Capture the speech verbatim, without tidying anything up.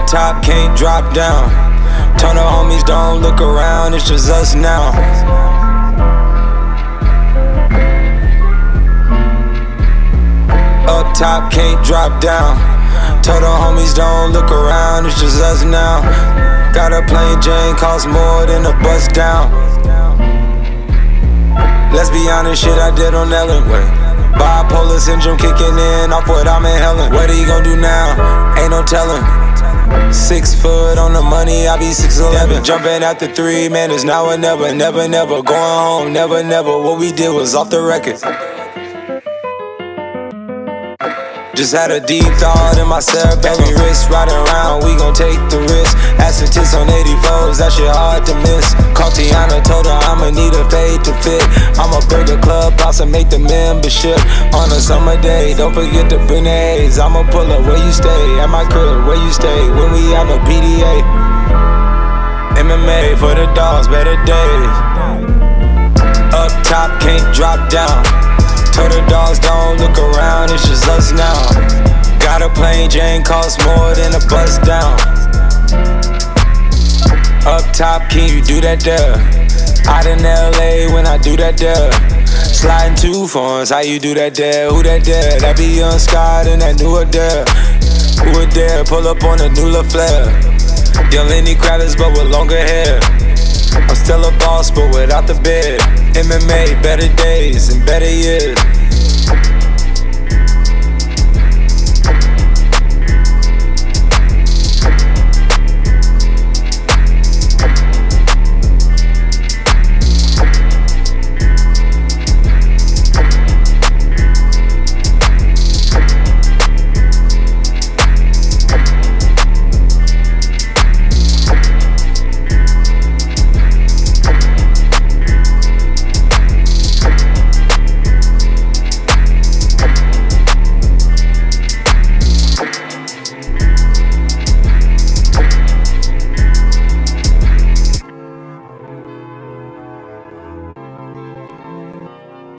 top, can't drop down. Turn the homies, don't look around, it's just us now. Up top, can't drop down. Tell the homies, don't look around, it's just us now. Got a plain Jane, cost more than a bus down. Let's be honest, shit I did on Ellen. Bipolar syndrome kicking in off what I'm inhaling. What he gon' do now? Ain't no telling. Six foot on the money, I be six eleven. Jumping at the three, man, it's now or never. Never, never, going home, never, never. What we did was off the record. Just had a deep thought in myself, baby wrist riding around, we gon' take the risk. Asking tits on eighty-fours, that shit hard to miss. Called Tiana, told her I'ma need a fade to fit. I'ma bring the club house and make the membership. On a summer day, don't forget to bring the A's. I'ma pull up where you stay, at my crib, where you stay. When we out no P D A. M M A for the dogs, better days. Up top, can't drop down. Told the dogs don't look around, it's just us now. Got a plain Jane, cost more than a bus down. Up top, can you do that there? Out in L A when I do that there. Sliding two phones, how you do that there? Who that there? That be young Scott and that new Adele. Who it there? Pull up on a new LaFleur. Young Lenny Kravitz but with longer hair. I'm still a boss but without the bed. M M A, better days and better years.